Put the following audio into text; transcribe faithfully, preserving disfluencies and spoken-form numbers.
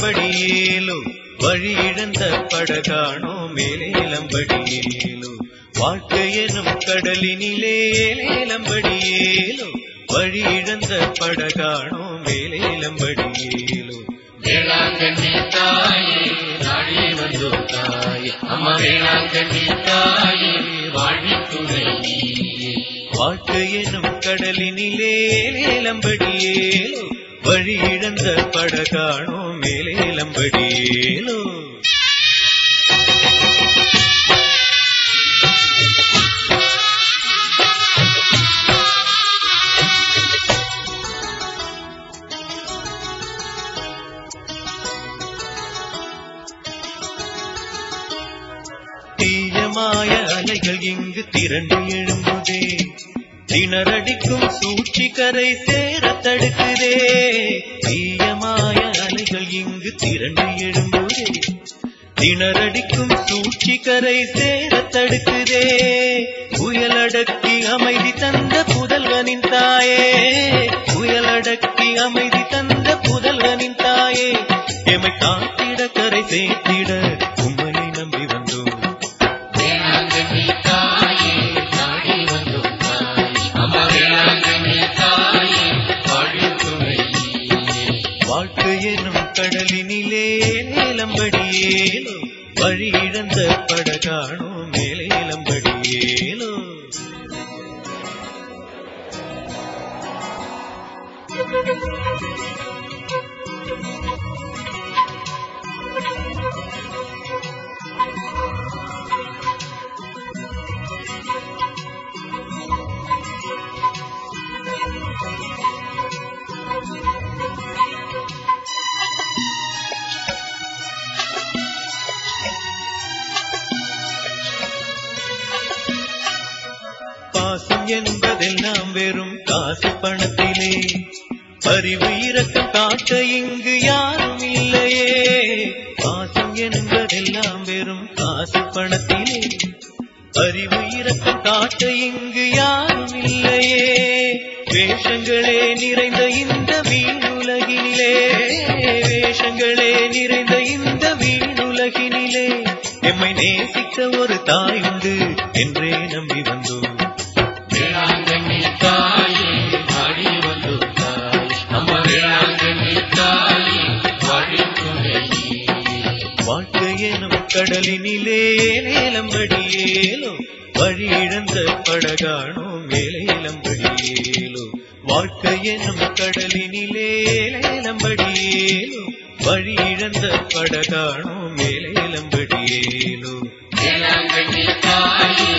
மேலேலம்படியேலோ வழி இழந்த படகானோ மேலேலம்படியேலோ வாழ்க்கை எனும் கடலினிலே ஏலேலம்படியேலோ வழி இழந்த படகானோ மேலேலம்படியேலோ வேளாங்கண்ணி தாயே நாடி வந்தோ தாயே அம்மா வேளாங்கண்ணி தாயே வாழ்வி துணை வாழ்க்கை எனும் கடலினிலே ஏலேலம்படியேலோ வழி இழந்த படகானோ மேலேலம்படியேலோ தீயமாய அலைகள் இங்கு திரண்டு எழும்புதே திணறடிக்கும் சூழ்ச்சி கரை சேர தடுக்குதே தீயமாய அலைகள் இங்கு திரண்டு எழும்புதே திணறடிக்கும் சூழ்ச்சி கரை சேர தடுக்குதே புயலடக்கி அமைதி தந்த புதல்வனின் தாயே புயலடக்கி அமைதி தந்த புதல்வனின் தாயே எமை காத்திட கரை சேர்த்திட உம்மை நம்பி வந்தோம் வேளாங்கண்ணி தாயே நாடி வந்தோ தாயே அம்மா வேளாங்கண்ணி தாயே வாழ்வி துணை வாழ்க்கை எனும் கடலினிலே ஏலேலம்படியேலோ வழி இழந்த படகானோ மேலேலம்படியேலோ பாசம் என்பதெல்லாம் வெறும் காசு பணத்திலே அறிவு இரக்கம் காட்ட இங்கு யாரும் இல்லையே பாசம் என்பதெல்லாம் வெறும் காசு பணத்திலே அறிவு இரக்கம் காட்ட இங்கு யாரும் இல்லையே வேஷங்களே நிறைந்த இந்த வீணுலகினிலே வேஷங்களே நிறைந்த இந்த வீணுலகினிலே எம்மை நேசிக்க ஒரு தாய் உண்டு என்றே நம்பி வந்தோம் வேளாங்கண்ணி தாயே நாடி வந்தோ தாயே அம்மா வேளாங்கண்ணி தாயே வாழ்வி துணை வாழ்க்கை எனும் கடலினிலே ஏலேலம்படியேலோ வழி இழந்த படகானோ மேலேலம்படியேலோ வாழ்க்கை எனும் கடலினிலே ஏலேலம்படியேலோ வழி இழந்த படகானோ மேலேலம்படியேலோ வேளாங்கண்ணி தாயே